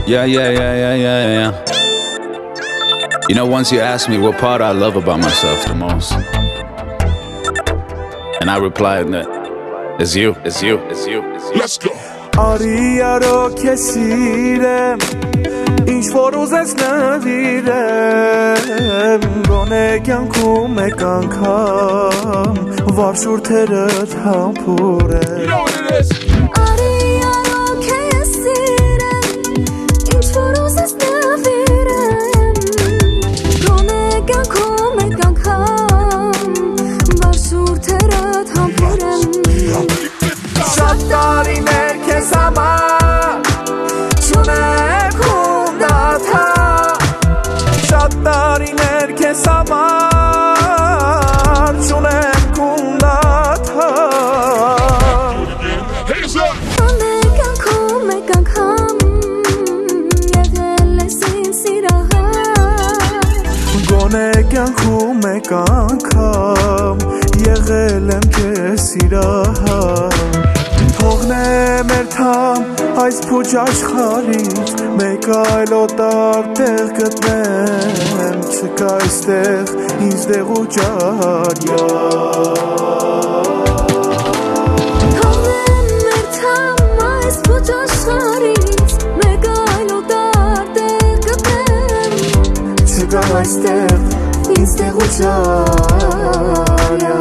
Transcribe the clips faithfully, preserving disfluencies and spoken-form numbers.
Yeah, yeah, yeah, yeah, yeah, yeah. You know, once you asked me what part I love about myself the most, and I replied that it's you, it's you, it's you, it's you. Let's go. Արիարո քեսիրեմ ինչ որ ուզես նվիրեմ գոնե կյանքում մեկ անգամ վարշուրթերդ համբուրեմ You know what it is. Արիարո քեսիրեմ ինչ որ ուզես նվիրեմ գոնե կյանքում մեկ անգամ վարշուրթերդ համբուրեմ Շատ տարիներ քեզ համար չունեմ քունդաթա Շատ տարիներ քեզ համար չունեմ քունդաթա Hands up. Գոնե կյանքում մեկ անգամ եղել ես ինձ սիրահար Գոնե կյանքում մեկ անգամ եղել եմ քեզ սիրահար Թողնեմ երթամ այս փուջ աշխարհից մեկ այլ օտար տեղ գտնեմ չկա այստեղ ինձ դեղ ու ջարյա Թողնեմ երթամ այս փուջ աշխարհից մեկ այլ օտար տեղ գտնեմ չկա այստեղ ինձ դեղ ու ջարյա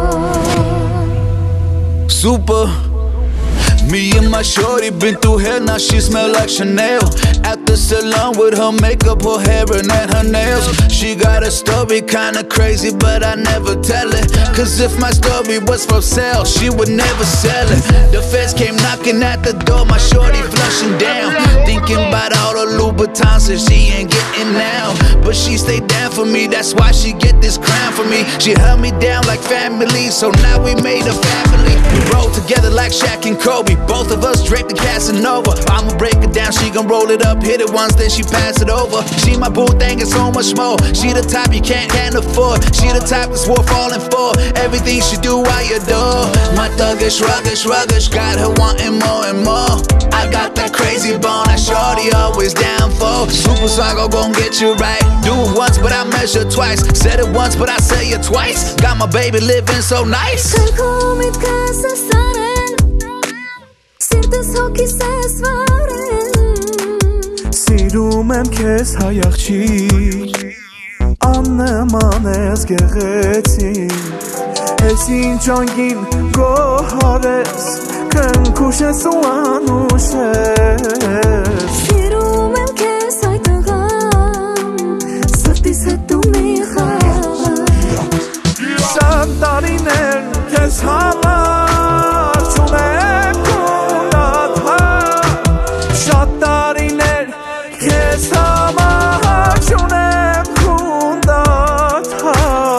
Super. Me and my shorty been through hell, now she smell like Chanel. At the salon with her makeup, her hair and her nails. She got a story kinda crazy, but I never tell it. Cause if my story was for sale, she would never sell it. The feds came knocking at the door, my shorty flushing down. Thinking about all the Louboutins that she ain't getting now. But she stayed down for me, that's why she get this crown for me. She held me down like family, so now we made a family. We roll together like Shaq and Kobe. Both of us draped the Casanova. I'ma break it down, she gon' roll it up, hit it once, then she pass it over. She my boo thing and so much more. She the type you can't, can't afford. She the type that's worth falling for. Everything she do, I adore. My thuggish, ruggish, ruggish, got her wanting more and more. I got that crazy bone, that shorty always down for. Super Psycho gon' get you right. Do it once, but I measure twice. Said it once, but I say it twice. Got my baby living so nice. Քրքում իդքս ես արել Սիրտս հոգիս ես վարել Սիրում եմ քեզ հայ աղջիկ Աննման ես գեղեցիկ Ես ինչ անգին գոհար ես Կնքուշ ես ու անուշ ես Սիրում եմ քեզ հայ տղամ Սրտիս հետ դու մի խաղ Շատ տարիներ քեզ համար չունեմ քունդաթա Շատ տարիներ քեզ համար չունեմ քունդաթա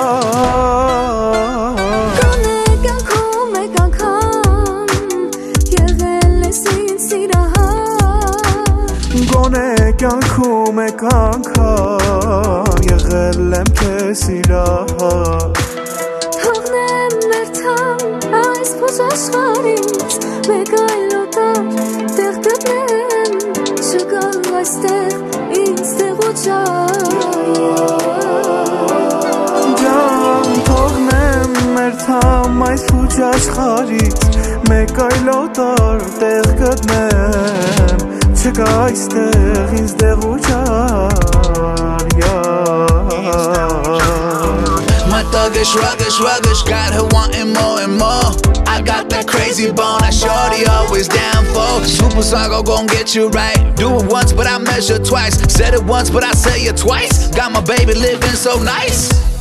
Գոնե կյանքում մեկ անգամ եղել ես ինձ սիրահար Գոնե կյանքում մեկ անգամ եղել եմ քեզ սիրահար Թողնեմ երթամ այս փոս աշխարհից մեկ այլ օտար տեղ գտնեմ չկա այստեղ ինձ տեղ ու ջարյա Ջան թողնեմ երթամ այս փուջ աշխարհից մեկ այլ օտար տեղ գտնեմ չկա այստեղ ինձ տեղ ու ջարյա My thuggish, ruggish, ruggish, got her wanting more and more. I got that crazy bone, that shorty always down for. Super Psycho gon' get you right. Do it once, but I measure twice. Said it once, but I say it twice. Got my baby living so nice.